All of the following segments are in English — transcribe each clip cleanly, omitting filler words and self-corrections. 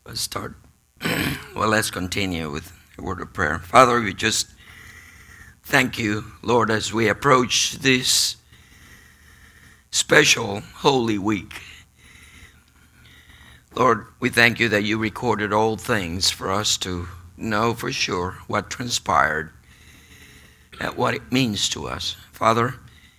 Let's start. Well, let's continue with a word of prayer. Father, we just thank you, Lord, as we approach this special Holy Week. Lord, we thank you that you recorded all things for us to know for sure what transpired and what it means to us. Father,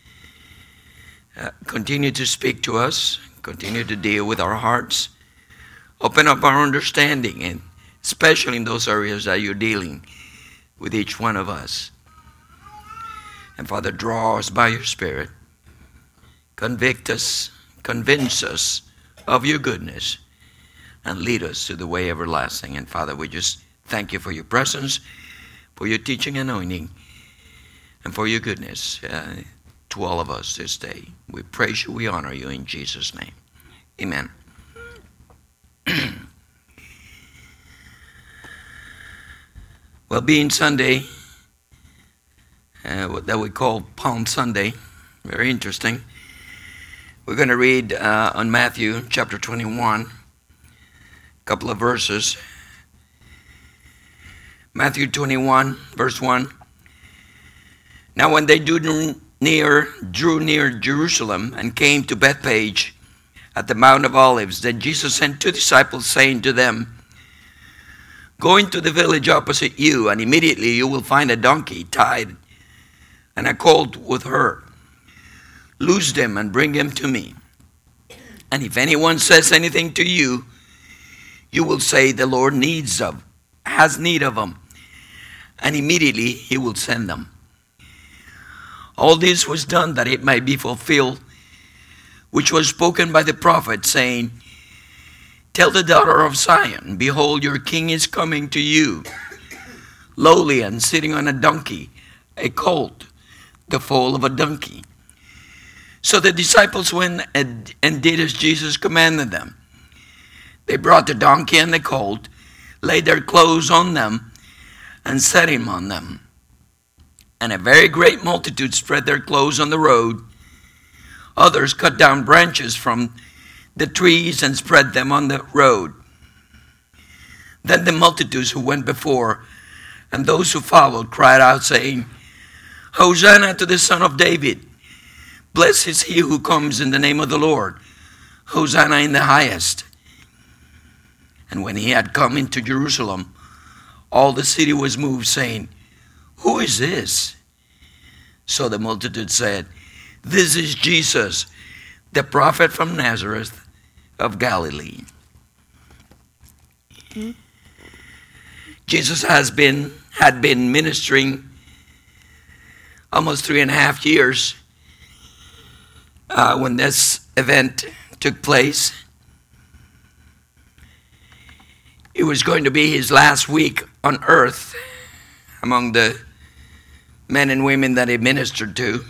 continue to speak to us, continue to deal with our hearts, open up our understanding, and especially in those areas that you're dealing with each one of us. And Father, draw us by your Spirit. Convict us, convince us of your goodness, and lead us to the way everlasting. And Father, we just thank you for your presence, for your teaching and anointing, and for your goodness to all of us this day. We praise you, we honor you in Jesus' name. Amen. Well, being Sunday, that we call Palm Sunday, very interesting. We're going to read on Matthew chapter 21, a couple of verses. Matthew 21, verse 1. Now when they drew near Jerusalem and came to Bethphage at the Mount of Olives, then Jesus sent 2 disciples, saying to them, "Go into the village opposite you, and immediately you will find a donkey tied and a colt with her. Loose them and bring them to me. And if anyone says anything to you, you will say, 'The Lord has need of them,' and immediately he will send them." All this was done that it might be fulfilled, which was spoken by the prophet, saying, "Tell the daughter of Zion, behold, your king is coming to you, lowly and sitting on a donkey, a colt, the foal of a donkey." So the disciples went and did as Jesus commanded them. They brought the donkey and the colt, laid their clothes on them, and set him on them. And a very great multitude spread their clothes on the road. Others cut down branches from the trees and spread them on the road. Then the multitudes who went before and those who followed cried out, saying, "Hosanna to the Son of David! Blessed is he who comes in the name of the Lord! Hosanna in the highest!" And when he had come into Jerusalem, all the city was moved, saying, "Who is this?" So the multitude said, "This is Jesus, the prophet from Nazareth of Galilee." Jesus had been ministering almost 3.5 years when this event took place. It was going to be his last week on earth among the men and women that he ministered to.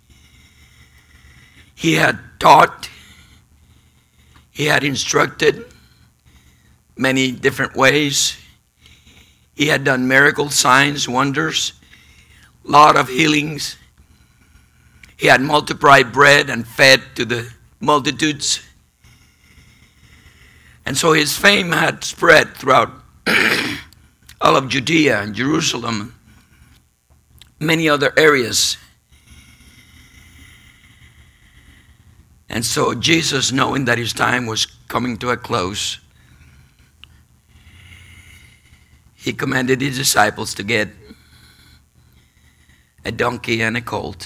He had taught, he had instructed many different ways. He had done miracles, signs, wonders, a lot of healings. He had multiplied bread and fed to the multitudes. And so his fame had spread throughout all of Judea and Jerusalem, many other areas. And so Jesus, knowing that his time was coming to a close, he commanded his disciples to get a donkey and a colt.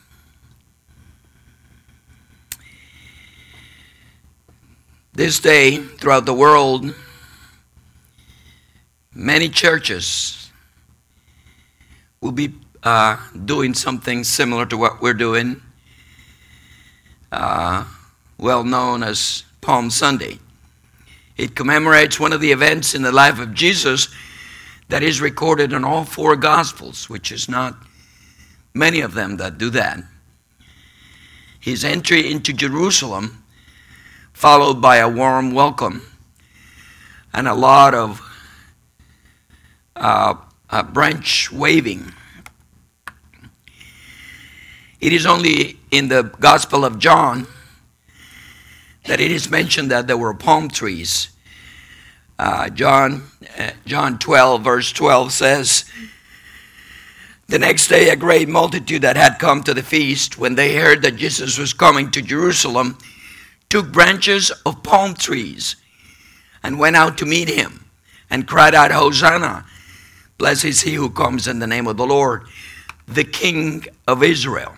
This day, throughout the world, many churches will be doing something similar to what we're doing, well known as Palm Sunday. It commemorates one of the events in the life of Jesus that is recorded in all 4 Gospels, which is not many of them that do that. His entry into Jerusalem, followed by a warm welcome and a lot of branch waving. It is only in the Gospel of John that it is mentioned that there were palm trees John 12, verse 12 says, "The next day a great multitude that had come to the feast, when they heard that Jesus was coming to Jerusalem, took branches of palm trees and went out to meet him and cried out, 'Hosanna! Blessed is he who comes in the name of the Lord, the King of Israel.'"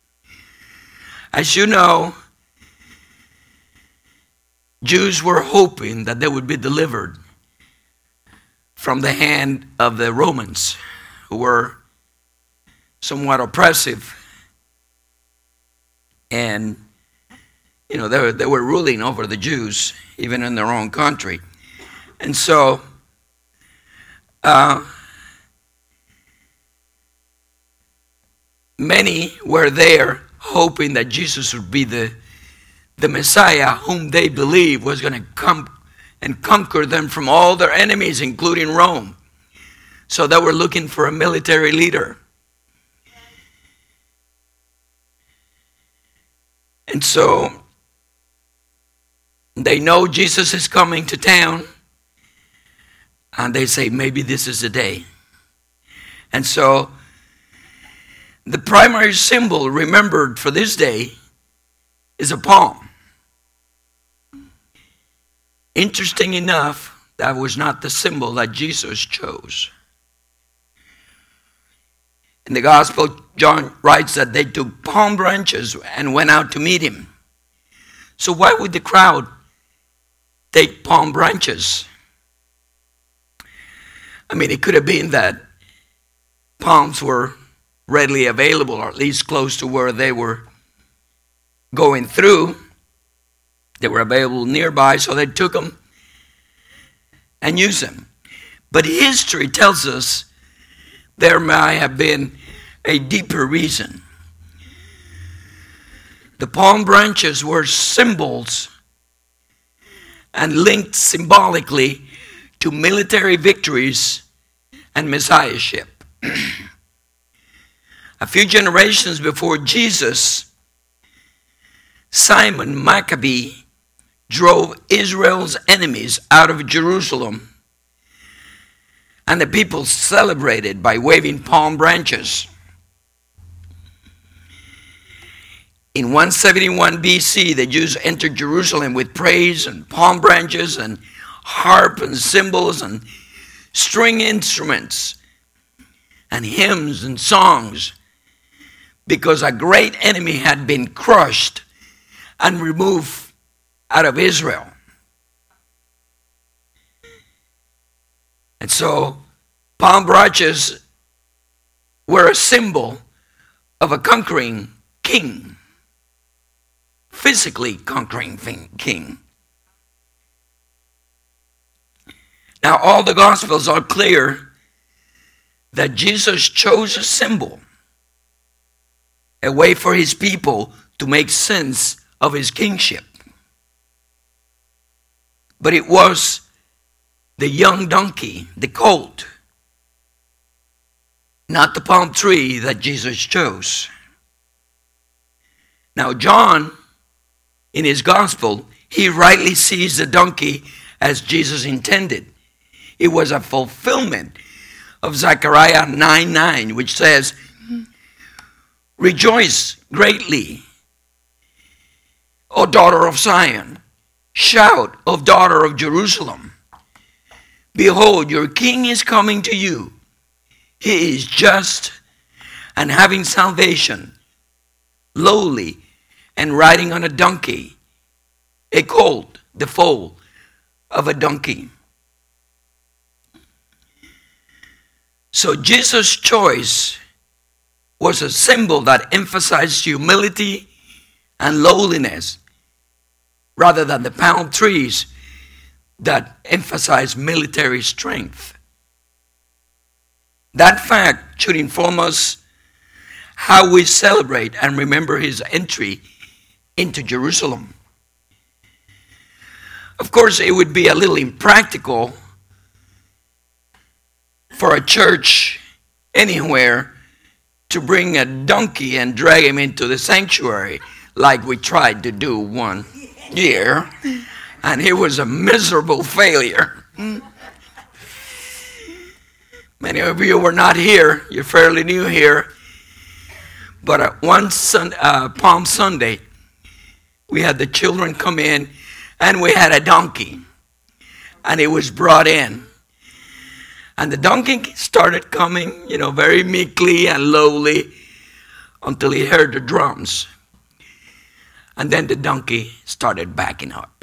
As you know, Jews were hoping that they would be delivered from the hand of the Romans, who were somewhat oppressive. And, they were ruling over the Jews, even in their own country. And so, many were there hoping that Jesus would be the Messiah whom they believed was going to come and conquer them from all their enemies, including Rome. So they were looking for a military leader. And so they know Jesus is coming to town, and they say, maybe this is the day. And so the primary symbol remembered for this day is a palm. Interesting enough, that was not the symbol that Jesus chose. In the gospel, John writes that they took palm branches and went out to meet him. So why would the crowd take palm branches? I mean, it could have been that palms were readily available, or at least close to where they were going through. They were available nearby, so they took them and used them. But history tells us there might have been a deeper reason. The palm branches were symbols and linked symbolically to military victories and messiahship. A few generations before Jesus, Simon Maccabee drove Israel's enemies out of Jerusalem, and the people celebrated by waving palm branches. In 171 BC, the Jews entered Jerusalem with praise and palm branches and harp and cymbals and string instruments and hymns and songs, because a great enemy had been crushed and removed out of Israel. And so palm branches were a symbol of a conquering king, physically conquering king. Now all the Gospels are clear that Jesus chose a symbol, a way for his people to make sense of his kingship. But it was the young donkey, the colt, not the palm tree, that Jesus chose. Now John, in his gospel, he rightly sees the donkey as Jesus intended. It was a fulfillment of Zechariah 9:9, which says, "Rejoice greatly, O daughter of Zion. Shout, O daughter of Jerusalem. Behold, your king is coming to you. He is just and having salvation, lowly and riding on a donkey, a colt, the foal of a donkey." So Jesus' choice was a symbol that emphasized humility and lowliness, rather than the palm trees that emphasize military strength. That fact should inform us how we celebrate and remember his entry into Jerusalem. Of course, it would be a little impractical for a church anywhere to bring a donkey and drag him into the sanctuary like we tried to do one year, and it was a miserable failure. Many of you were not here. You're fairly new here. But Palm Sunday, we had the children come in, and we had a donkey. And it was brought in. And the donkey started coming, very meekly and lowly until he heard the drums. And then the donkey started backing up.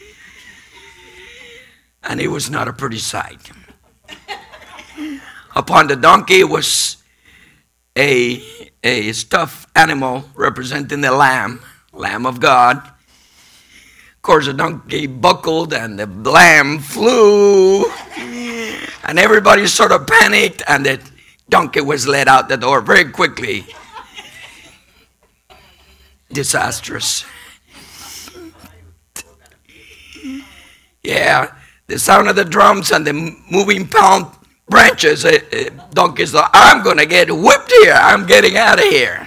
And it was not a pretty sight. Upon the donkey was a stuffed animal representing the Lamb of God. Of course, the donkey buckled and the lamb flew. And everybody sort of panicked, and the donkey was let out the door very quickly. Disastrous. Yeah, the sound of the drums and the moving palm branches, donkeys thought, I'm going to get whipped here. I'm getting out of here.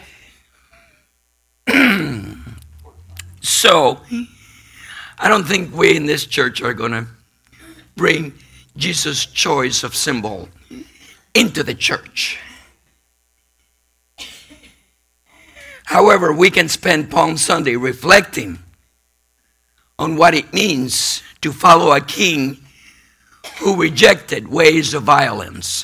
So, I don't think we in this church are going to bring Jesus' choice of symbol into the church. However, we can spend Palm Sunday reflecting on what it means to follow a king who rejected ways of violence.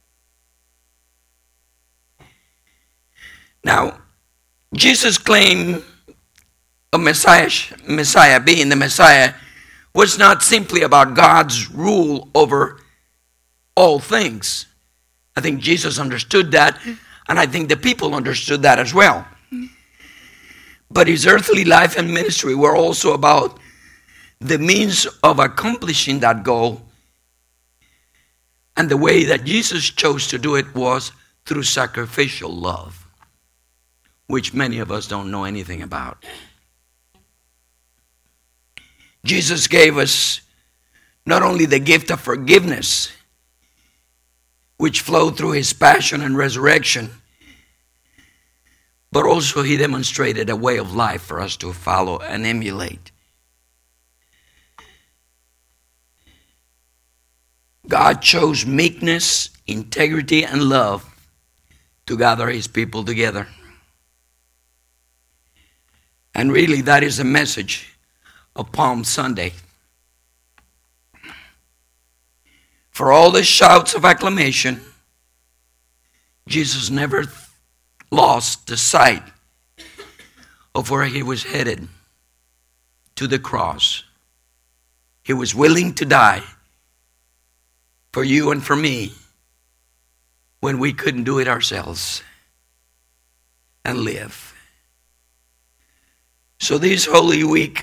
Now, Jesus' claim of Messiah, being the Messiah, was not simply about God's rule over all things. I think Jesus understood that, and I think the people understood that as well. But his earthly life and ministry were also about the means of accomplishing that goal. And the way that Jesus chose to do it was through sacrificial love, which many of us don't know anything about. Jesus gave us not only the gift of forgiveness, which flowed through his passion and resurrection, but also he demonstrated a way of life for us to follow and emulate. God chose meekness, integrity, and love to gather his people together. And really, that is the message of Palm Sunday. For all the shouts of acclamation, Jesus never lost the sight of where he was headed, to the cross. He was willing to die for you and for me when we couldn't do it ourselves and live. So this Holy Week,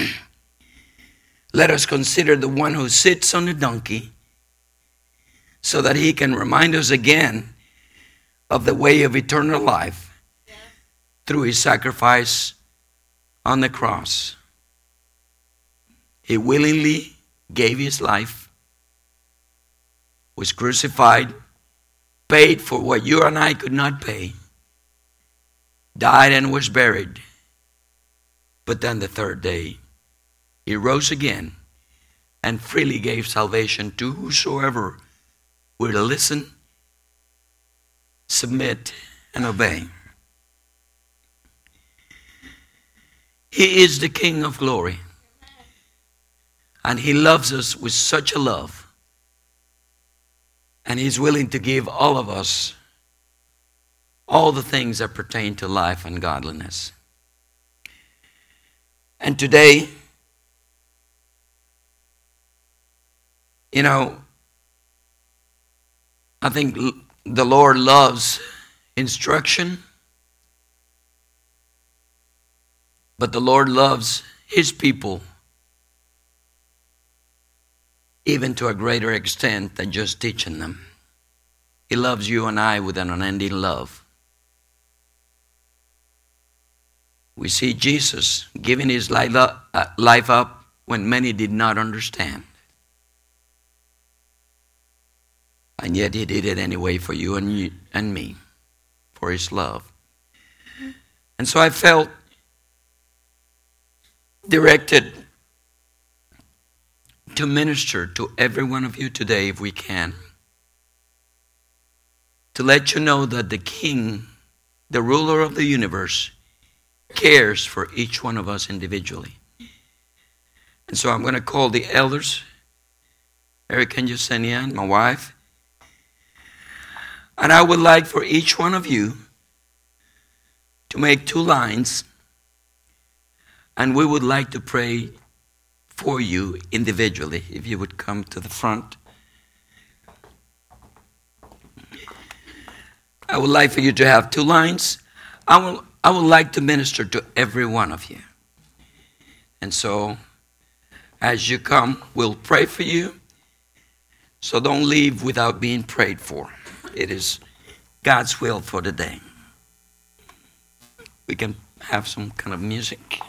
let us consider the one who sits on the donkey so that he can remind us again of the way of eternal life through his sacrifice on the cross. He willingly gave his life, was crucified, paid for what you and I could not pay, died and was buried. But then the third day, he rose again and freely gave salvation to whosoever would listen, submit, and obey. He is the King of glory. And he loves us with such a love. And he's willing to give all of us all the things that pertain to life and godliness. And today, I think the Lord loves instruction, but the Lord loves his people even to a greater extent than just teaching them. He loves you and I with an unending love. We see Jesus giving his life up when many did not understand. And yet he did it anyway for you and me, for his love. And so I felt directed to minister to every one of you today, if we can, to let you know that the King, the ruler of the universe, cares for each one of us individually. And so I'm going to call the elders, Eric and Yesenia, and my wife. And I would like for each one of you to make 2 lines, and we would like to pray for you individually, if you would come to the front. I would like for you to have 2 lines. I would like to minister to every one of you. And so, as you come, we'll pray for you. So don't leave without being prayed for. It is God's will for the day. We can have some kind of music.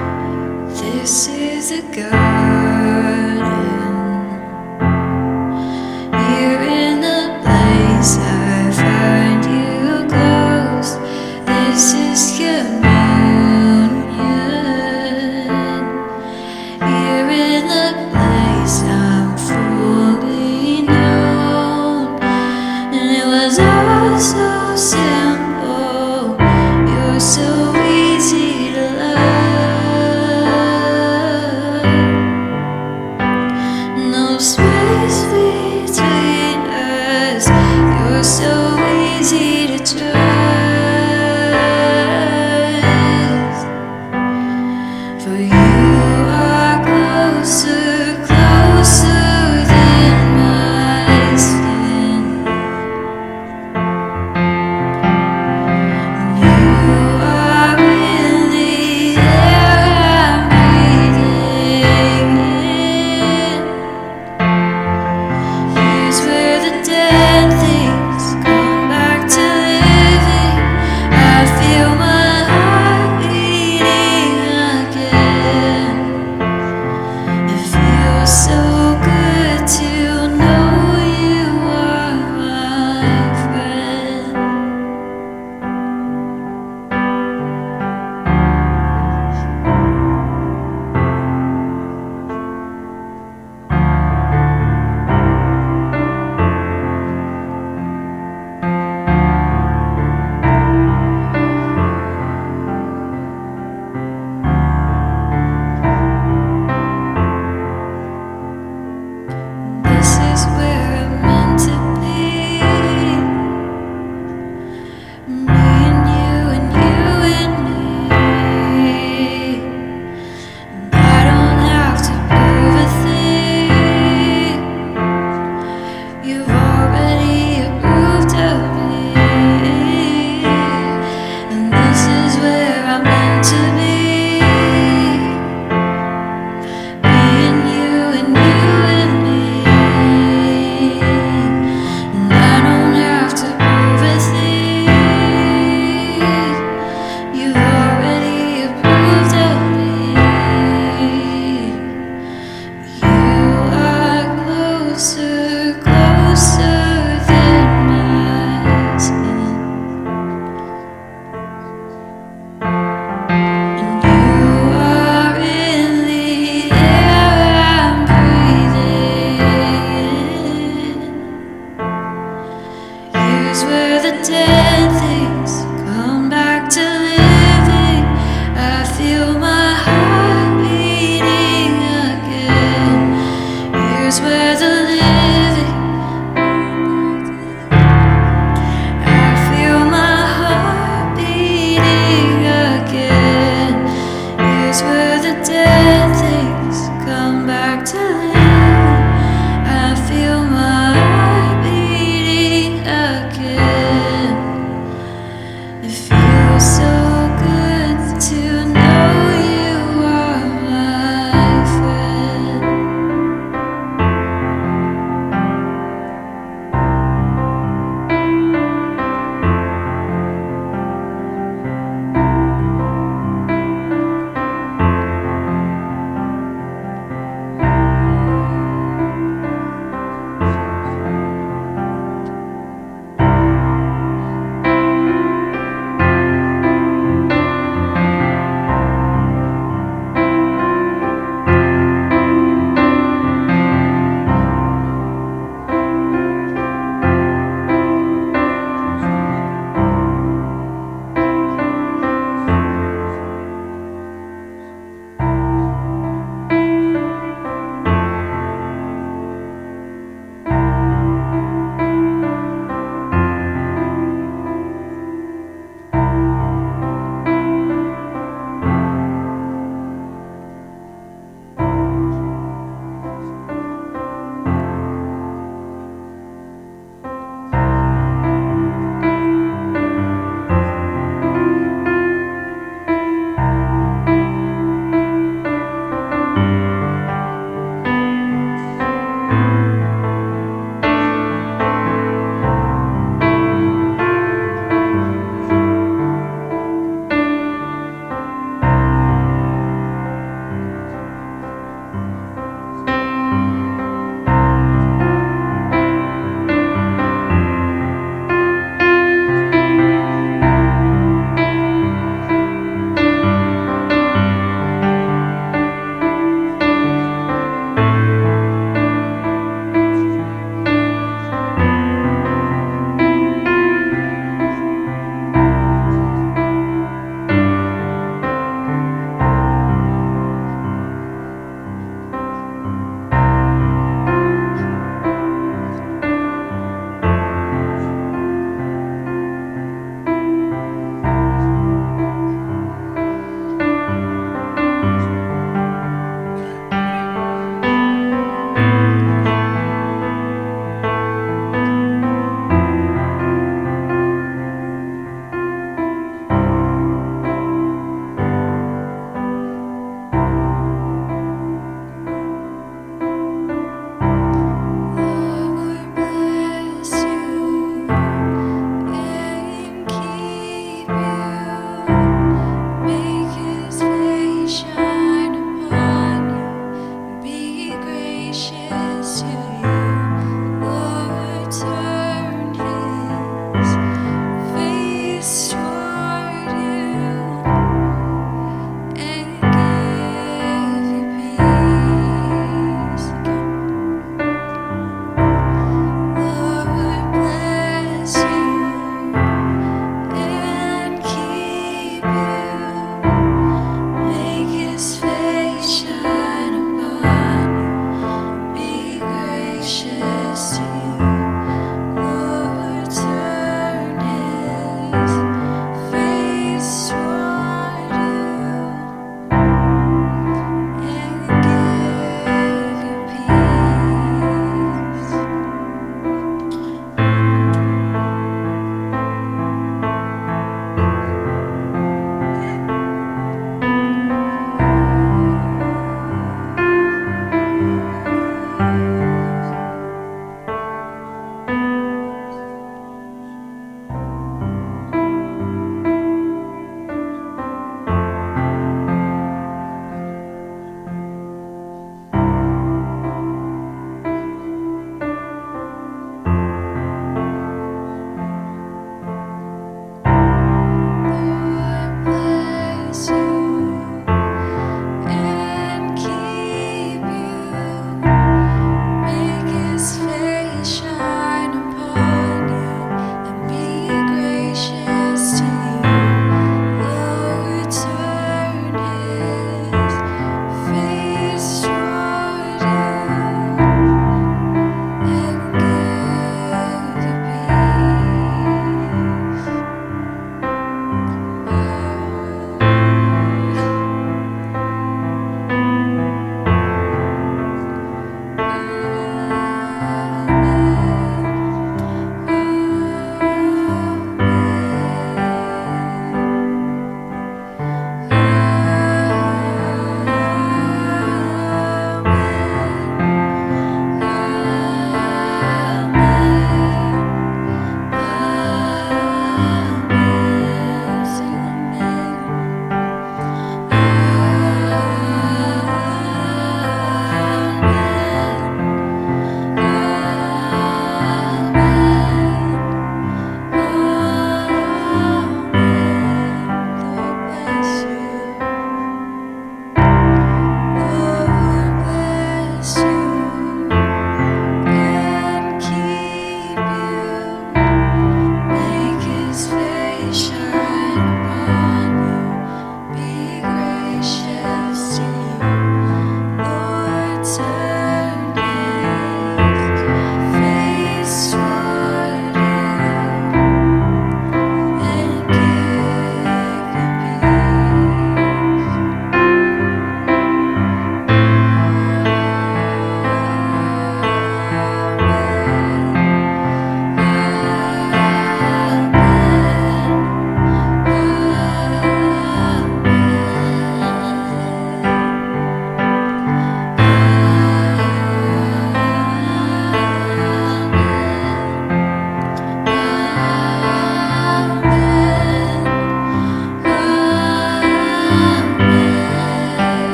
This is a garden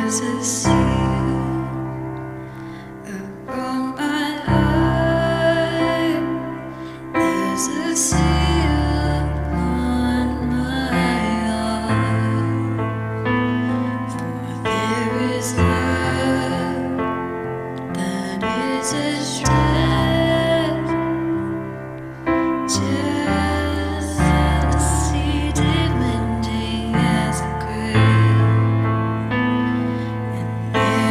Demanding as a grave, and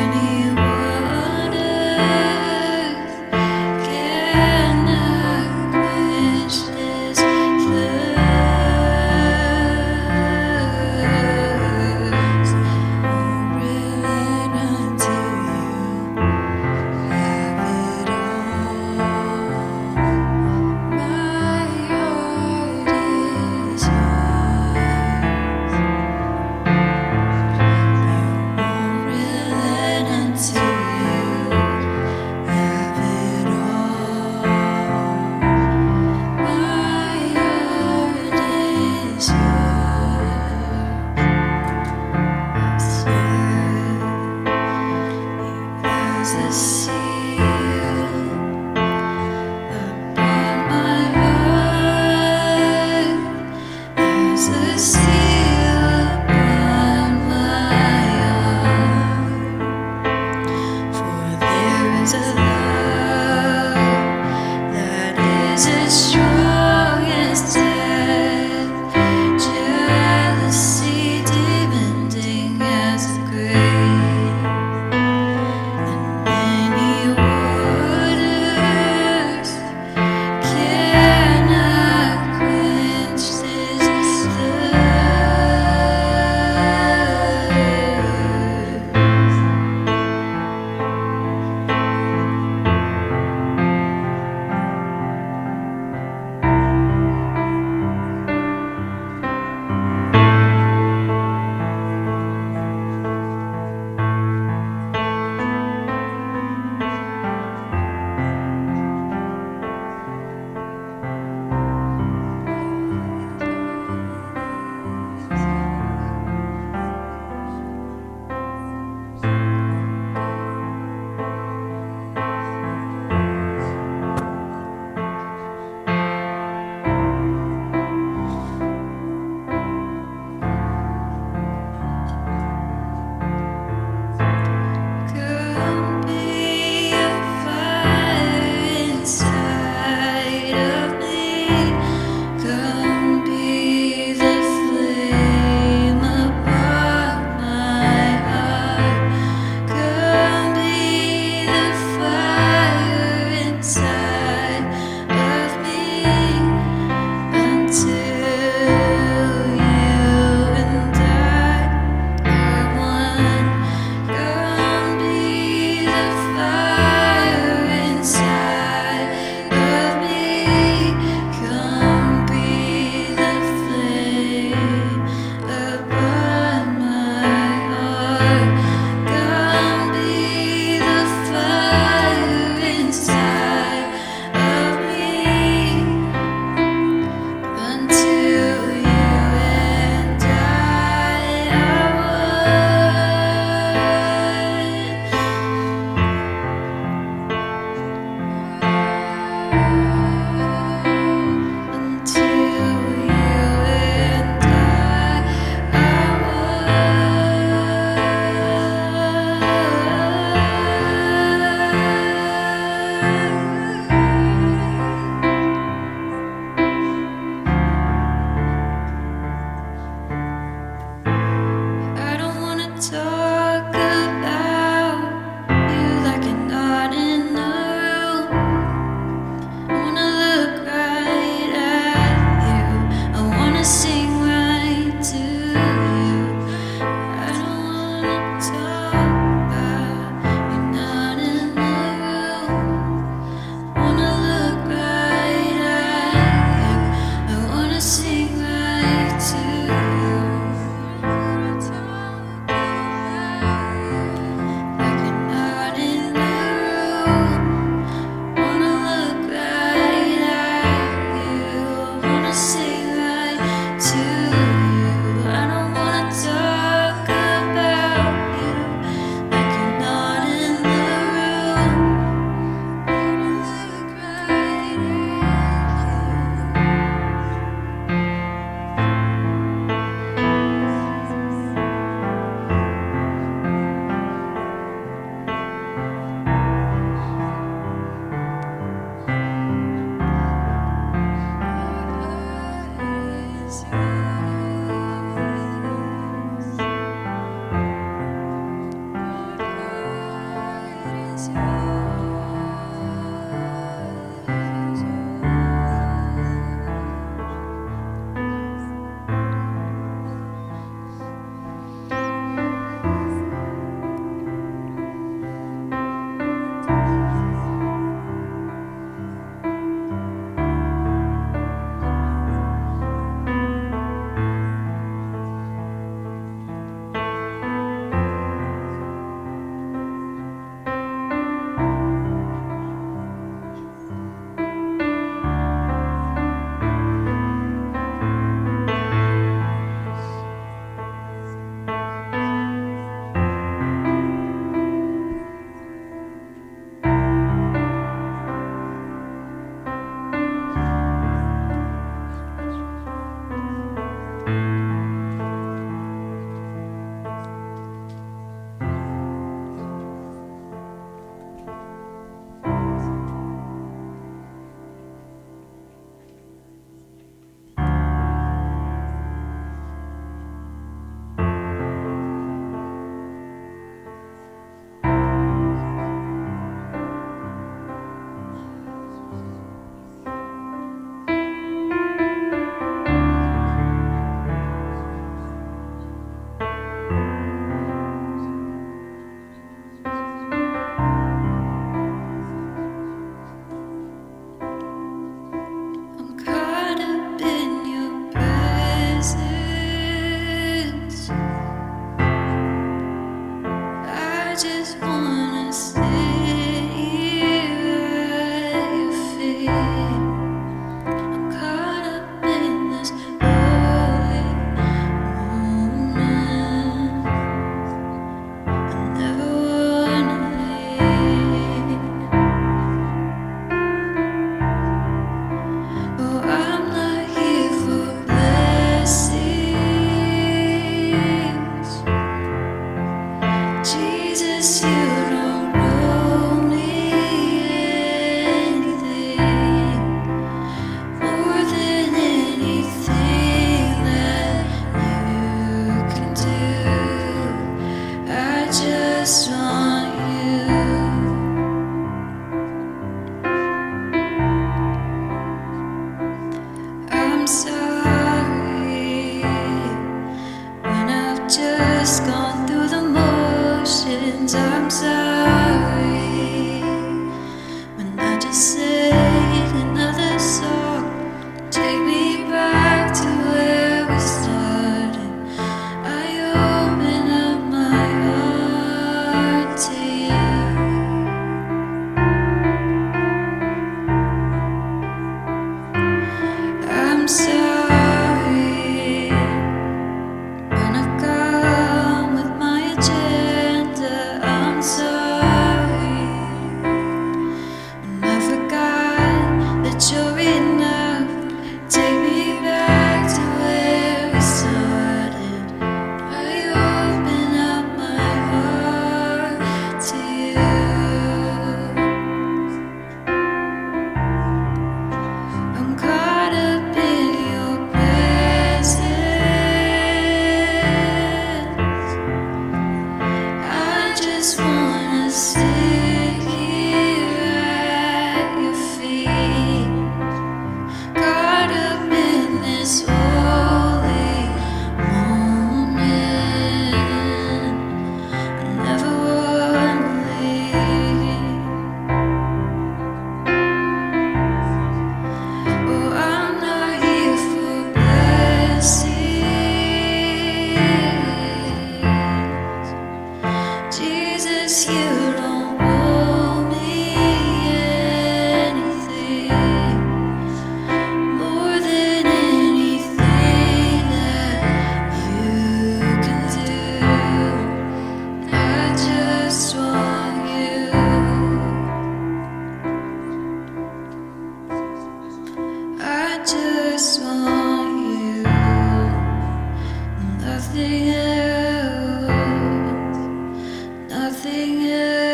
Nothing else, nothing else.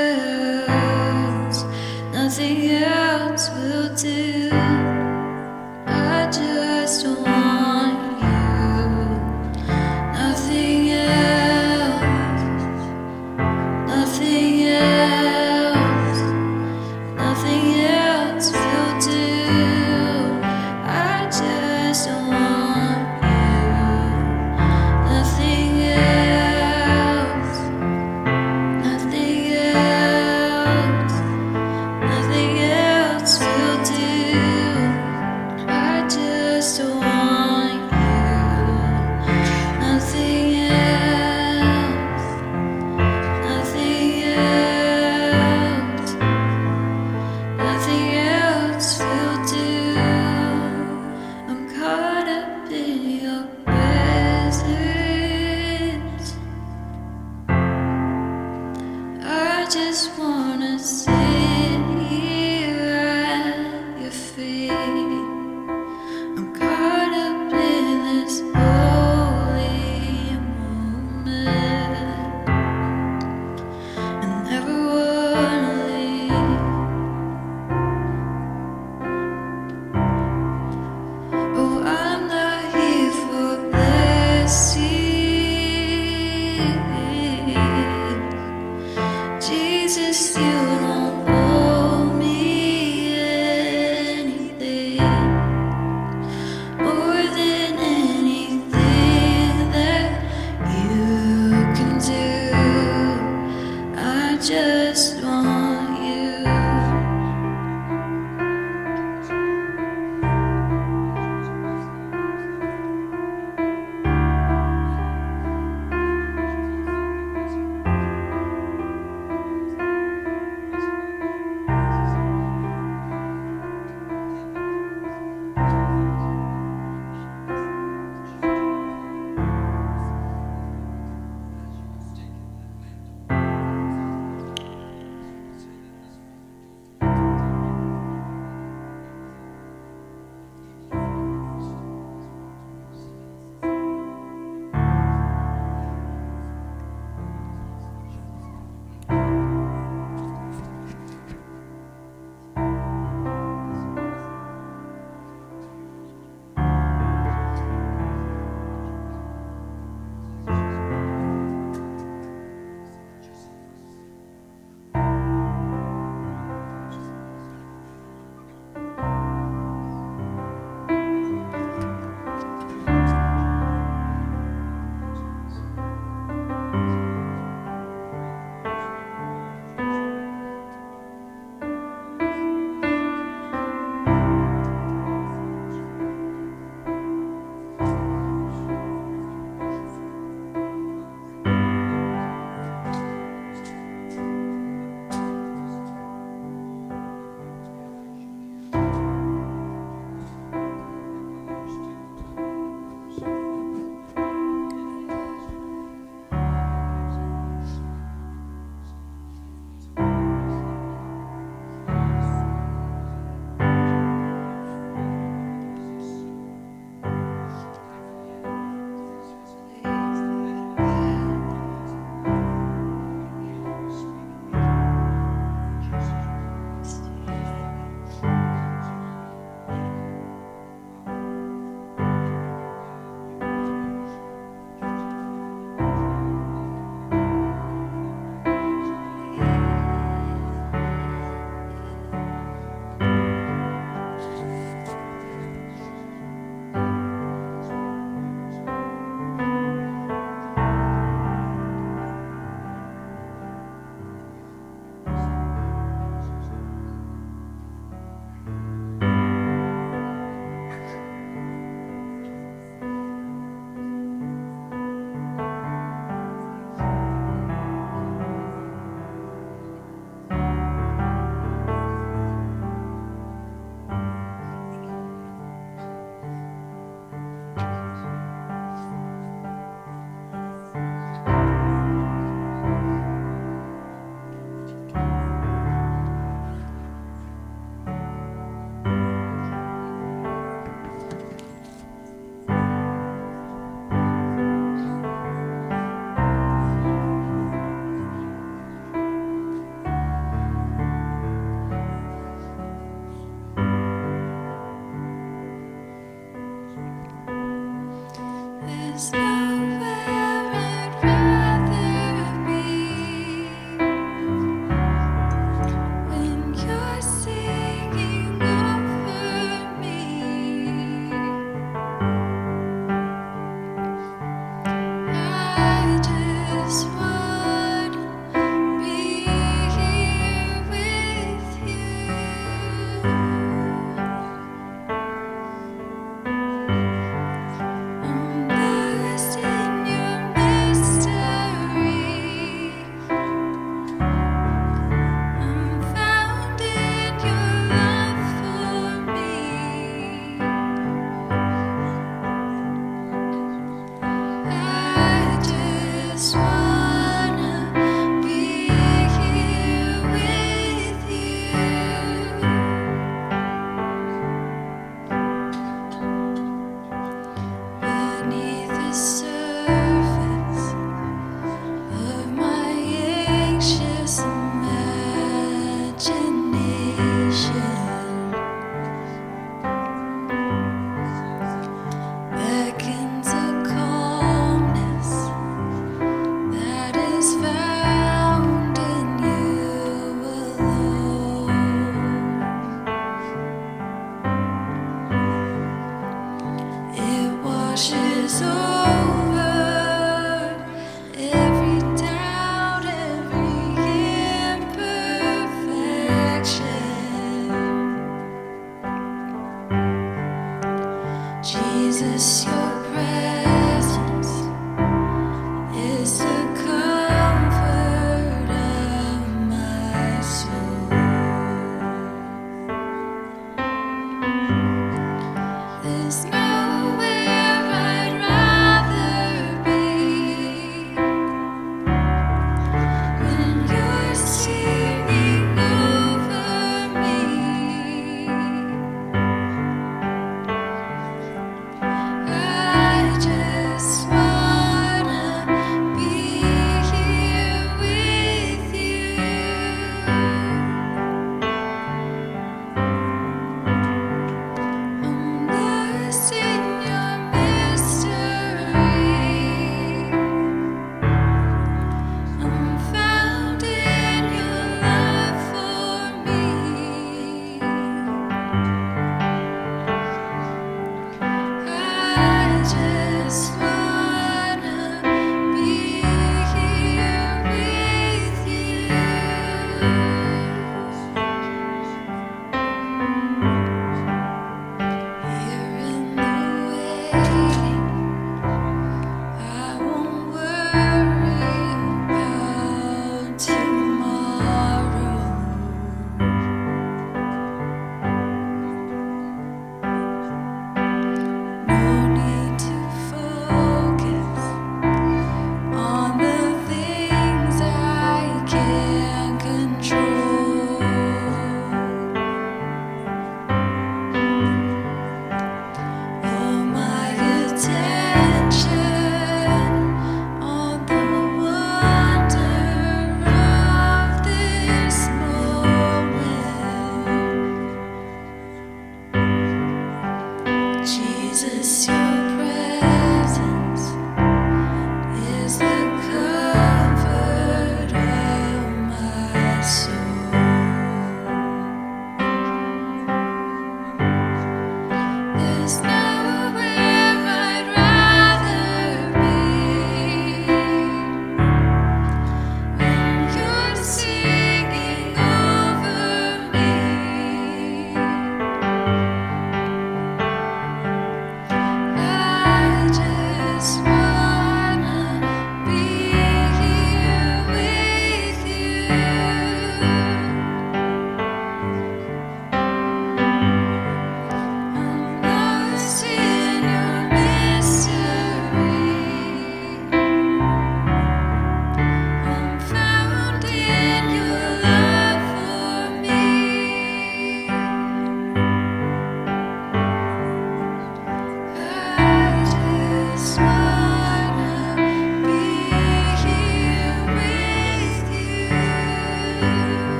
just wanna sit here at your feet. I'm caught up in this holy moment. I never wanna leave. Oh, I'm not here for blessings. Jesus, you don't owe me anything more than anything that you can do. I just